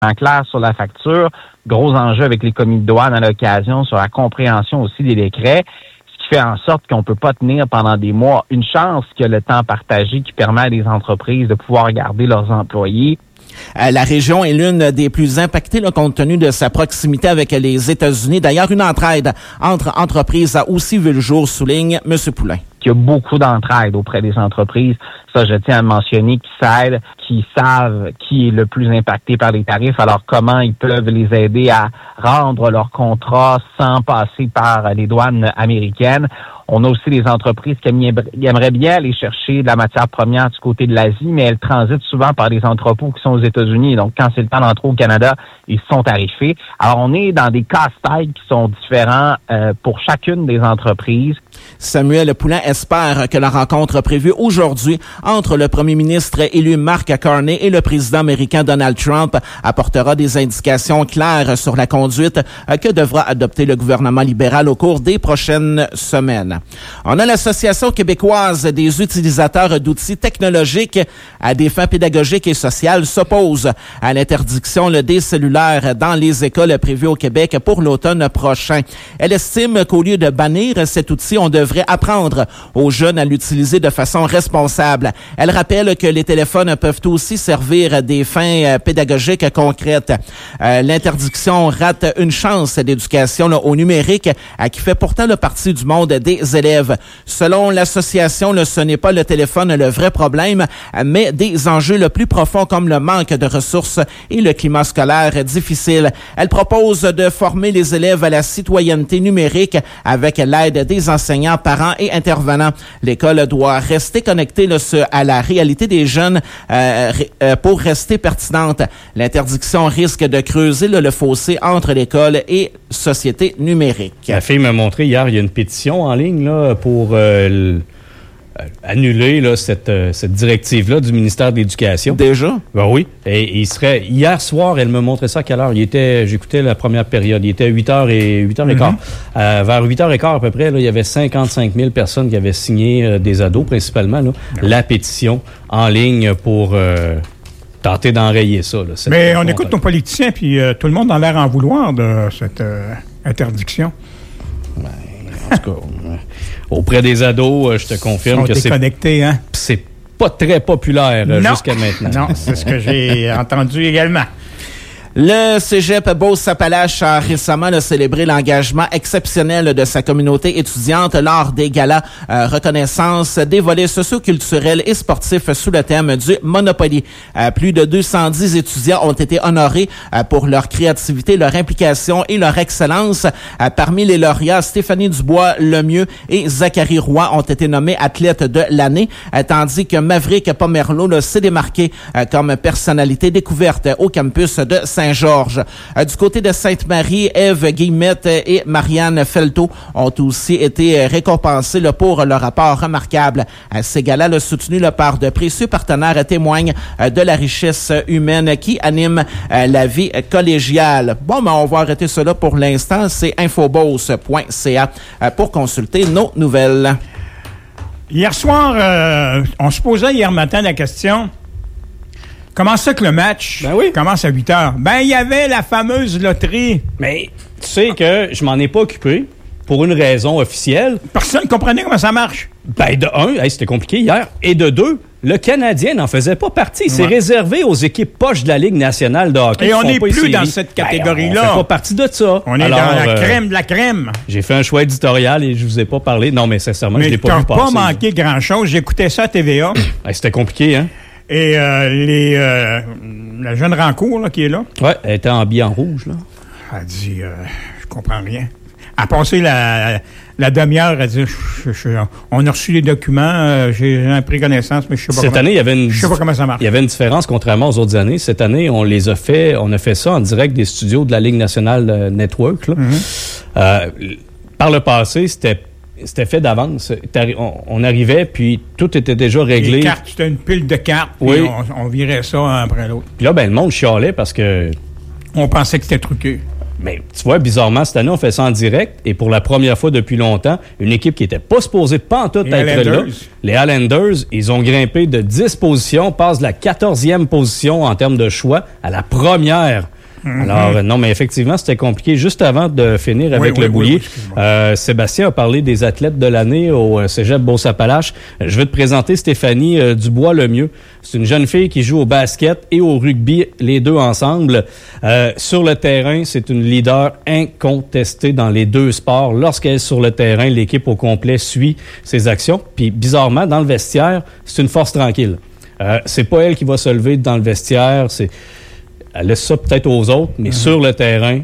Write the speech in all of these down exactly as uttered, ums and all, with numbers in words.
clair sur la facture. Gros enjeu avec les commis de douane à l'occasion sur la compréhension aussi des décrets, ce qui fait en sorte qu'on ne peut pas tenir pendant des mois. Une chance qu'il y a le temps partagé qui permet à des entreprises de pouvoir garder leurs employés. Euh, la région est l'une des plus impactées là, compte tenu de sa proximité avec les États-Unis. D'ailleurs, une entraide entre entreprises a aussi vu le jour, souligne M. Poulain. Il y a beaucoup d'entraide auprès des entreprises. Ça, je tiens à mentionner, qui s'aident, qui savent qui est le plus impacté par les tarifs, alors comment ils peuvent les aider à rendre leur contrat sans passer par les douanes américaines. On a aussi des entreprises qui aimeraient bien aller chercher de la matière première du côté de l'Asie, mais elles transitent souvent par des entrepôts qui sont aux États-Unis. Donc, quand c'est le temps d'entrer au Canada, ils sont tarifés. Alors, on est dans des casse-têtes qui sont différents euh, pour chacune des entreprises. Samuel Poulain espère que la rencontre prévue aujourd'hui entre le premier ministre élu Mark Carney et le président américain Donald Trump apportera des indications claires sur la conduite que devra adopter le gouvernement libéral au cours des prochaines semaines. On a l'Association québécoise des utilisateurs d'outils technologiques à des fins pédagogiques et sociales s'oppose à l'interdiction des cellulaires dans les écoles prévues au Québec pour l'automne prochain. Elle estime qu'au lieu de bannir cet outil, on devrait apprendre aux jeunes à l'utiliser de façon responsable. Elle rappelle que les téléphones peuvent aussi servir à des fins pédagogiques concrètes. Euh, l'interdiction rate une chance d'éducation là, au numérique à qui fait pourtant le partie du monde des élèves. Selon l'association, là, ce n'est pas le téléphone le vrai problème, mais des enjeux le plus profonds comme le manque de ressources et le climat scolaire difficile. Elle propose de former les élèves à la citoyenneté numérique avec l'aide des enseignants, parents et intervenants. L'école doit rester connectée là, à la réalité des jeunes euh, euh, pour rester pertinente. L'interdiction risque de creuser là, le fossé entre l'école et société numérique. La fille m'a montré hier, il y a une pétition en ligne là, pour euh, l- annuler là, cette, euh, cette directive-là du ministère de l'Éducation. Déjà? Ben oui. Et il serait hier soir, elle me montrait ça à quelle heure? Il était, j'écoutais la première période, il était huit heures et huit heures mm-hmm. quinze. Euh, vers huit heures quinze à peu près, là, il y avait cinquante-cinq mille personnes qui avaient signé, euh, des ados principalement, là, mm-hmm. la pétition en ligne pour euh, tenter d'enrayer ça. Là, Mais on écoute nos politiciens, puis euh, tout le monde a l'air en vouloir de cette euh, interdiction. Ben, en tout cas, auprès des ados, je te confirme que c'est déconnectés, hein? C'est pas très populaire non. jusqu'à maintenant. Non, c'est ce que j'ai entendu également. Le Cégep Beauce-Appalaches a récemment là, célébré l'engagement exceptionnel de sa communauté étudiante lors des galas euh, reconnaissance des volets socioculturels et sportifs sous le thème du Monopoly. Euh, plus de deux cent dix étudiants ont été honorés euh, pour leur créativité, leur implication et leur excellence. Euh, parmi les lauréats, Stéphanie Dubois-Lemieux et Zachary Roy ont été nommés athlètes de l'année, euh, tandis que Maverick Pomerleau là, s'est démarqué euh, comme personnalité découverte au campus de Saint Saint-Georges. Euh, du côté de Sainte-Marie, Ève Guillemette et Marianne Felto ont aussi été récompensés là, pour leur rapport remarquable. Euh, ces galas là, soutenus là, par de précieux partenaires témoignent euh, de la richesse humaine qui anime euh, la vie collégiale. Bon, ben, on va arrêter cela pour l'instant. C'est infobose point c a euh, pour consulter nos nouvelles. Hier soir, euh, on se posait hier matin la question... Comment ça que le match ben oui. commence à huit heures? Ben, il y avait la fameuse loterie. Mais tu sais que je m'en ai pas occupé pour une raison officielle. Personne ne comprenait comment ça marche. Ben, de un, hey, c'était compliqué hier. Et de deux, le Canadien n'en faisait pas partie. C'est ouais. réservé aux équipes poches de la Ligue nationale de hockey. Et on n'est plus dans cette catégorie-là. Ben, on fait pas partie de ça. On est Alors, dans la euh, crème de la crème. J'ai fait un choix éditorial et je vous ai pas parlé. Non, mais sincèrement, mais je l'ai pas vu passer. Mais t'as pas manqué grand-chose. J'écoutais ça à T V A. Hey, c'était compliqué, hein? Et euh, les, euh, la jeune Rancourt là, qui est là. Oui, elle était en billet en rouge. Là. Elle dit, euh, je comprends rien. Elle a passé la, la demi-heure, elle dit, je, je, on a reçu les documents, euh, j'ai pris connaissance, mais je sais pas Cette comment, année, il y avait une, je sais pas comment ça marche. Il y avait une différence contrairement aux autres années. Cette année, on les a fait, on a fait ça en direct des studios de la Ligue nationale Network. Là. Mm-hmm. Euh, par le passé, c'était C'était fait d'avance. On arrivait, puis tout était déjà réglé. Les cartes, c'était une pile de cartes, puis oui. on, on virait ça un après l'autre. Puis là, ben le monde chialait parce que... On pensait que c'était truqué. Mais tu vois, bizarrement, cette année, on fait ça en direct. Et pour la première fois depuis longtemps, une équipe qui n'était pas supposée pantoute être là, les Highlanders, ils ont grimpé de dix positions, passent de la quatorzième position en termes de choix à la première. Mm-hmm. Alors, non, mais effectivement, c'était compliqué. Juste avant de finir avec oui, le oui, boulier, oui, euh, Sébastien a parlé des athlètes de l'année au Cégep Beauce-Appalaches. Je vais te présenter Stéphanie euh, Dubois-Lemieux. C'est une jeune fille qui joue au basket et au rugby, les deux ensemble. Euh, sur le terrain, c'est une leader incontestée dans les deux sports. Lorsqu'elle est sur le terrain, l'équipe au complet suit ses actions. Puis, bizarrement, dans le vestiaire, c'est une force tranquille. Euh, c'est pas elle qui va se lever dans le vestiaire, c'est... Elle laisse ça peut-être aux autres, mais mmh. sur le terrain,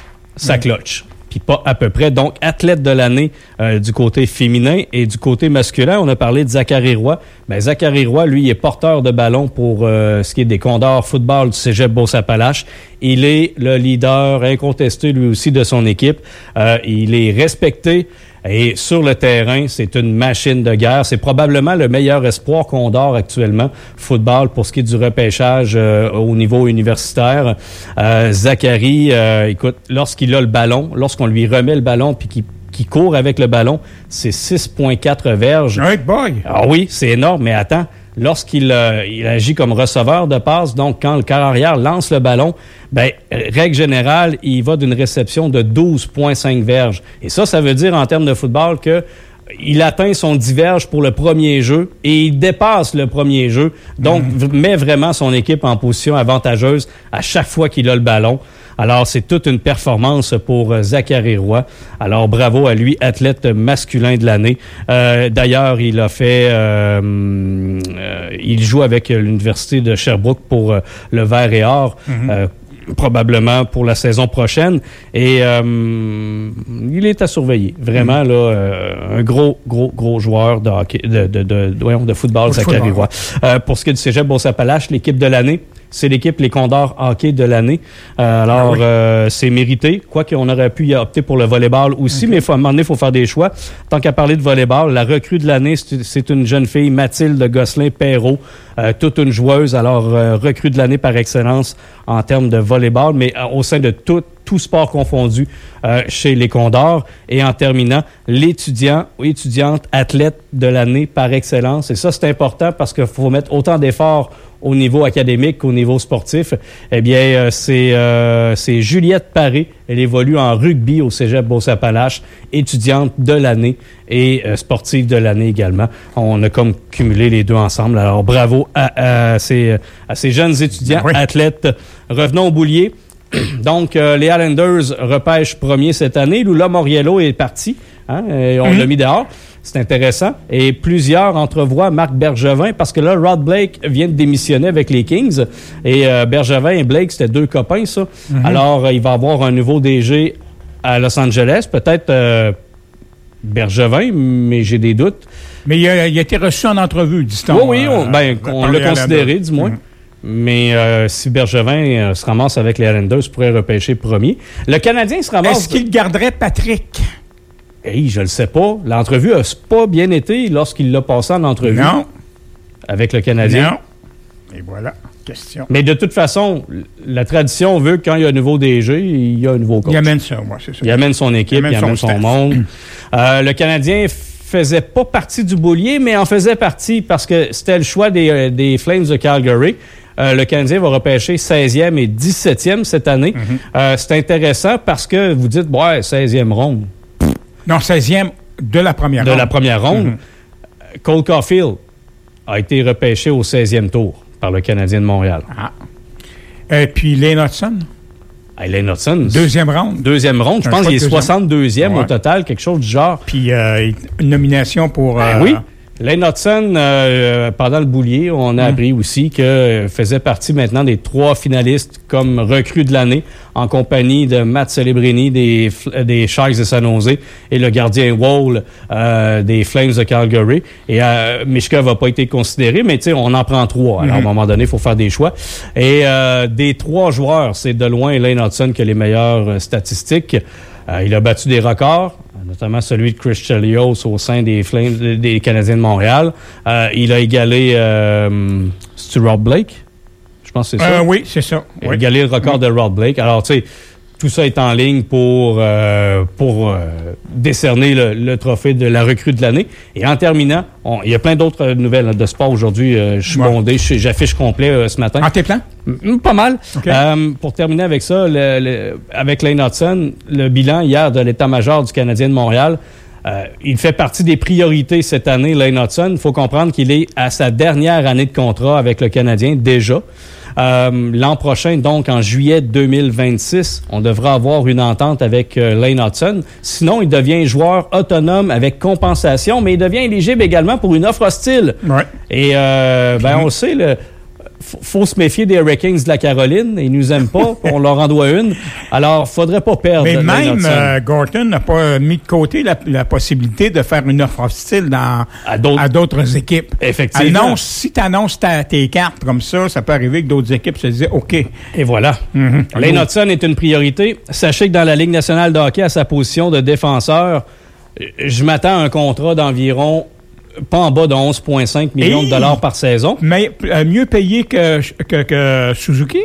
ça mmh. cloche. Puis pas à peu près. Donc, athlète de l'année euh, du côté féminin et du côté masculin, on a parlé de Zachary Roy. Ben, Zachary Roy, lui, il est porteur de ballon pour euh, ce qui est des Condors football du Cégep Beauce-Appalaches. Il est le leader incontesté, lui aussi, de son équipe. Euh, il est respecté. Et sur le terrain, c'est une machine de guerre. C'est probablement le meilleur espoir Condor actuellement, football, pour ce qui est du repêchage euh, au niveau universitaire. Euh, Zachary, euh, écoute, lorsqu'il a le ballon, lorsqu'on lui remet le ballon puis qu'il qui court avec le ballon, c'est six virgule quatre verges. Hey boy! Ah oui, c'est énorme, mais attends, lorsqu'il euh, il agit comme receveur de passe, donc quand le quart arrière lance le ballon, ben règle générale, il va d'une réception de douze virgule cinq verges. Et ça, ça veut dire en termes de football que il atteint son dix verges pour le premier jeu et il dépasse le premier jeu, donc mmh. met vraiment son équipe en position avantageuse à chaque fois qu'il a le ballon. Alors, c'est toute une performance pour Zachary Roy. Alors, bravo à lui, athlète masculin de l'année. Euh, d'ailleurs, il a fait... Euh, euh, il joue avec l'Université de Sherbrooke pour euh, le Vert et Or, mm-hmm. euh, probablement pour la saison prochaine. Et euh, il est à surveiller. Vraiment, mm-hmm. là, euh, un gros, gros, gros joueur de hockey, de, de, de, de, voyons, de football, Zachary Roy. Euh, pour ce qui est du Cégep Beauce-Appalaches, l'équipe de l'année, c'est l'équipe Les Condors hockey de l'année. Euh, alors, ah oui. euh, c'est mérité. Quoique on aurait pu y opter pour le volleyball aussi, okay. mais faut, à un moment donné, il faut faire des choix. Tant qu'à parler de volleyball, la recrue de l'année, c'est, c'est une jeune fille, Mathilde Gosselin-Perrault, euh, toute une joueuse. Alors, euh, recrue de l'année par excellence en termes de volleyball, mais euh, au sein de tout, tout sport confondu euh, chez les Condors. Et en terminant, l'étudiant ou étudiante athlète de l'année par excellence. Et ça, c'est important parce qu'il faut mettre autant d'efforts au niveau académique qu'au niveau sportif. Eh bien, euh, c'est, euh, c'est Juliette Paré. Elle évolue en rugby au Cégep Beauce-Appalaches, étudiante de l'année et euh, sportive de l'année également. On a comme cumulé les deux ensemble. Alors, bravo à, à, ces, à ces jeunes étudiants, oui. athlètes. Revenons au boulier. Donc, euh, les Highlanders repêchent premier cette année. Lula Moriello est parti. Hein, et on mmh. l'a mis dehors. C'est intéressant. Et plusieurs entrevoient Marc Bergevin parce que là, Rod Blake vient de démissionner avec les Kings. Et euh, Bergevin et Blake, c'était deux copains, ça. Mm-hmm. Alors, euh, il va y avoir un nouveau D G à Los Angeles. Peut-être euh, Bergevin, mais j'ai des doutes. Mais il a, il a été reçu en entrevue, dit-on. Oui, oui, on, ben, on l'a considéré, du moins. Mm-hmm. Mais euh, si Bergevin euh, se ramasse avec les Highlanders, il pourrait repêcher premier. Le Canadien se ramasse... Est-ce qu'il garderait Patrick? Hey, je le sais pas. L'entrevue n'a pas bien été lorsqu'il l'a passé en entrevue. Non. Avec le Canadien. Non. Et voilà, question. Mais de toute façon, la tradition veut que quand il y a un nouveau D G, il y a un nouveau coach. Il amène ça, moi, c'est ça. Il amène son équipe, il amène, il amène son, son monde. euh, le Canadien faisait pas partie du boulier, mais en faisait partie parce que c'était le choix des, euh, des Flames de Calgary. Euh, le Canadien va repêcher seizième et dix-septième cette année. Mm-hmm. Euh, c'est intéressant parce que vous dites, ouais, seizième ronde. Non, seizième de la première de ronde. De la première ronde. Mm-hmm. Cole Caulfield a été repêché au seizième tour par le Canadien de Montréal. Ah. Et puis Lane Hudson. Ah, Lane Hudson. Deuxième ronde. Deuxième ronde. Je pense qu'il est soixante-deuxième ouais. au total, quelque chose du genre. Puis euh, une nomination pour... Ben euh, oui. Lane Hudson, euh, pendant le boulier, on a mmh. appris aussi que euh, faisait partie maintenant des trois finalistes comme recrue de l'année en compagnie de Matt Celebrini des, des Sharks de San Jose et le gardien Wall euh, des Flames de Calgary. Et euh, Mishka va pas été considéré, mais tu sais, on en prend trois. Alors, mmh. à un moment donné, il faut faire des choix. Et euh, des trois joueurs, c'est de loin Lane Hudson qui a les meilleures euh, statistiques. Euh, il a battu des records, notamment celui de Chris Chelios au sein des Flames des Canadiens de Montréal. Euh, il a égalé euh, c'est Rod Blake, je pense que c'est ça. Euh, oui, c'est ça. Il a oui. égalé le record oui. de Rod Blake. Alors, tu sais, tout ça est en ligne pour, euh, pour euh, décerner le, le trophée de la recrue de l'année. Et en terminant, on, il y a plein d'autres nouvelles de sport aujourd'hui. Euh, je suis ouais. bondé, j'affiche complet euh, ce matin. En tes plans? Mm, pas mal. Okay. Euh, pour terminer avec ça, le, le, avec Lane Hudson, le bilan hier de l'état-major du Canadien de Montréal, euh, il fait partie des priorités cette année, Lane Hudson. Il faut comprendre qu'il est à sa dernière année de contrat avec le Canadien déjà. Euh, l'an prochain, donc en juillet deux mille vingt-six, on devra avoir une entente avec euh, Lane Hudson. Sinon, il devient joueur autonome avec compensation, mais il devient éligible également pour une offre hostile. Ouais. Et euh, ben, on le sait, le, faut, faut se méfier des Hurricanes de la Caroline. Ils nous aiment pas, on leur en doit une. Alors, faudrait pas perdre. Mais Lane même euh, Hudson. Gorton n'a pas mis de côté la, la possibilité de faire une offre hostile dans, à, d'autres, à d'autres équipes. Effectivement. Annonce, si tu annonces ta, tes cartes comme ça, ça peut arriver que d'autres équipes se disent OK. Et voilà. Mm-hmm. Lane Hudson est une priorité. Sachez que dans la Ligue nationale de hockey, à sa position de défenseur, je m'attends à un contrat d'environ pas en bas de onze virgule cinq millions de dollars par saison. Mais euh, mieux payé que, que, que Suzuki?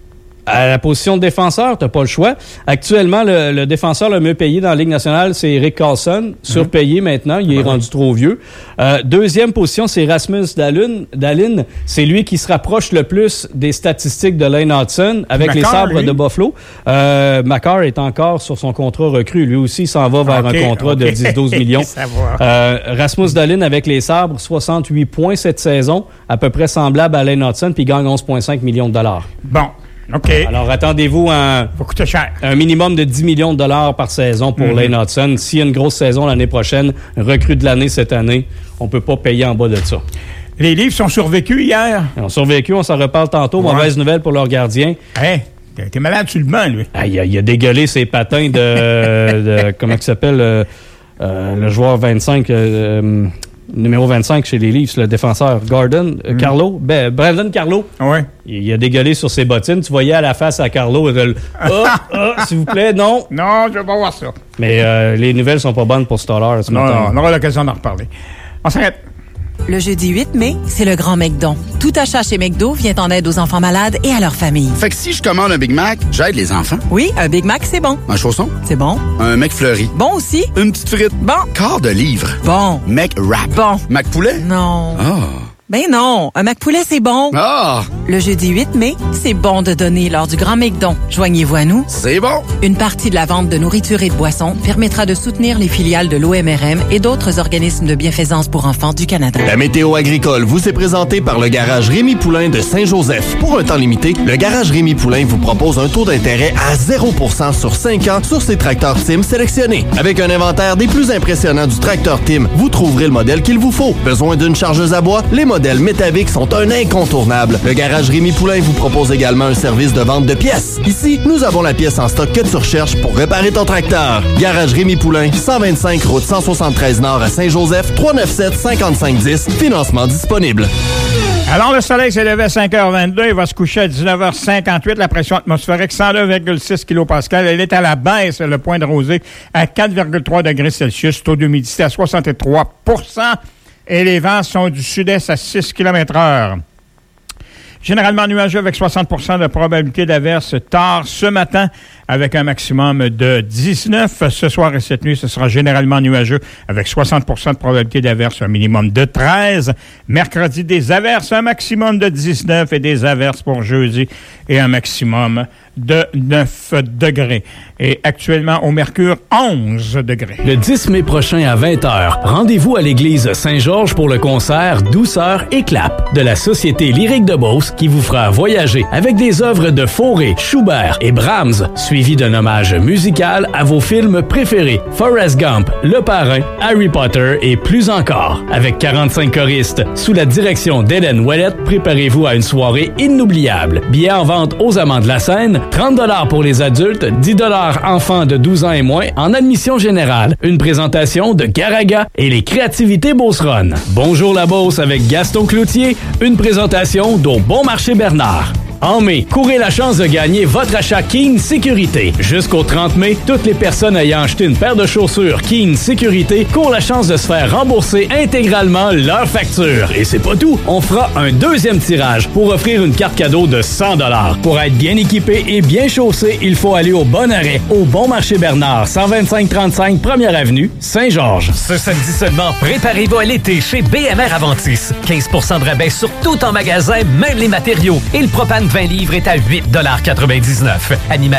À la position de défenseur, t'as pas le choix. Actuellement, le, le défenseur le mieux payé dans la Ligue nationale, c'est Erik Karlsson, surpayé mmh. maintenant, il est mmh. rendu trop vieux. Euh, deuxième position, c'est Rasmus Dahlin. Dahlin, c'est lui qui se rapproche le plus des statistiques de Lane Hudson avec Makar, les Sabres lui. de Buffalo. Euh, Makar est encore sur son contrat recru. Lui aussi, il s'en va vers okay, un contrat okay. de dix à douze millions. euh, Rasmus Dahlin avec les Sabres, soixante-huit points cette saison, à peu près semblable à Lane Hudson, puis il gagne onze virgule cinq millions de dollars. Bon. OK. Alors, attendez-vous un, faut coûter cher. un minimum de dix millions de dollars par saison pour mm-hmm. Lane Hudson. S'il y a une grosse saison l'année prochaine, recrue de l'année cette année, on peut pas payer en bas de ça. Les Leafs sont survécus hier. Ils ont survécu, on s'en reparle tantôt. Ouais. Mauvaise nouvelle pour leur gardien. Hey, t'es malade sur le banc, lui. Ah, il, a, il a dégueulé ses patins de... de comment il s'appelle? Euh, euh, le joueur vingt-cinq... Euh, numéro vingt-cinq chez les Leafs, le défenseur Gordon, euh, mm. Carlo, ben, Brandon Carlo. Ouais. Il, il a dégueulé sur ses bottines. Tu voyais à la face à Carlo, il ah, ah, s'il vous plaît, non. Non, je veux pas voir ça. Mais euh, les nouvelles sont pas bonnes pour Stoller ce non, matin. Non, on aura l'occasion d'en reparler. On s'arrête. Le jeudi huit mai, c'est le Grand McDon. Tout achat chez McDo vient en aide aux enfants malades et à leurs familles. Fait que si je commande un Big Mac, j'aide les enfants. Oui, un Big Mac, c'est bon. Un chausson? C'est bon. Un McFlurry? Bon aussi. Une petite frite? Bon. Quart de livre? Bon. McWrap? Bon. McPoulet? Non. Ah. Ben non, un McPoulet, c'est bon. Ah! Le jeudi huit mai, c'est bon de donner lors du Grand McDon. Joignez-vous à nous. C'est bon! Une partie de la vente de nourriture et de boissons permettra de soutenir les filiales de l'O M R M et d'autres organismes de bienfaisance pour enfants du Canada. La météo agricole vous est présentée par le garage Rémi Poulain de Saint-Joseph. Pour un temps limité, le garage Rémi Poulain vous propose un taux d'intérêt à zéro pour cent sur cinq ans sur ses tracteurs Tim sélectionnés. Avec un inventaire des plus impressionnants du tracteur Tim, vous trouverez le modèle qu'il vous faut. Besoin d'une chargeuse à bois? Les modèles Métavic sont un incontournable. Le garage Rémi Poulain vous propose également un service de vente de pièces. Ici, nous avons la pièce en stock que tu recherches pour réparer ton tracteur. Garage Rémi Poulain, cent vingt-cinq route cent soixante-treize Nord à Saint-Joseph, trois neuf sept, cinq cinq un zéro. Financement disponible. Alors, le soleil s'est levé à cinq heures vingt-deux. Il va se coucher à dix-neuf heures cinquante-huit. La pression atmosphérique, cent deux virgule six kilopascales. Elle est à la baisse, le point de rosée, à quatre virgule trois degrés Celsius. Taux d'humidité à soixante-trois pour cent. Et les vents sont du sud-est à six kilomètres heure. Généralement nuageux avec soixante pour cent de probabilité d'averse tard ce matin avec un maximum de dix-neuf. Ce soir et cette nuit, ce sera généralement nuageux avec soixante pour cent de probabilité d'averse, un minimum de treize. Mercredi, des averses, un maximum de dix-neuf et des averses pour jeudi et un maximum de neuf degrés. Et actuellement, au Mercure, onze degrés. Le dix mai prochain à vingt heures, rendez-vous à l'église Saint-Georges pour le concert Douceur et Clap de la Société lyrique de Beauce qui vous fera voyager avec des œuvres de Fauré, Schubert et Brahms, suivi d'un hommage musical à vos films préférés, Forrest Gump, Le Parrain, Harry Potter et plus encore. Avec quarante-cinq choristes, sous la direction d'Hélène Ouellette, préparez-vous à une soirée inoubliable. Billets en vente aux Amants de la Seine, trente dollars pour les adultes, dix dollars enfants de douze ans et moins en admission générale. Une présentation de Garaga et les créativités Beauceronne. Bonjour la Beauce avec Gaston Cloutier, une présentation d'Au Bon Marché Bernard. En mai, courez la chance de gagner votre achat Keen Sécurité. Jusqu'au trente mai, toutes les personnes ayant acheté une paire de chaussures Keen Sécurité courent la chance de se faire rembourser intégralement leur facture. Et c'est pas tout, on fera un deuxième tirage pour offrir une carte cadeau de cent dollars. Pour être bien équipé et bien chaussé, il faut aller au Bon Arrêt, au Bon Marché Bernard, cent vingt-cinq trente-cinq Première Avenue, Saint-Georges. Ce samedi seulement, préparez-vous à l'été chez B M R Aventis. quinze pour cent de rabais sur tout en magasin, même les matériaux. Et le propane vingt livres est à huit dollars quatre-vingt-dix-neuf. Animation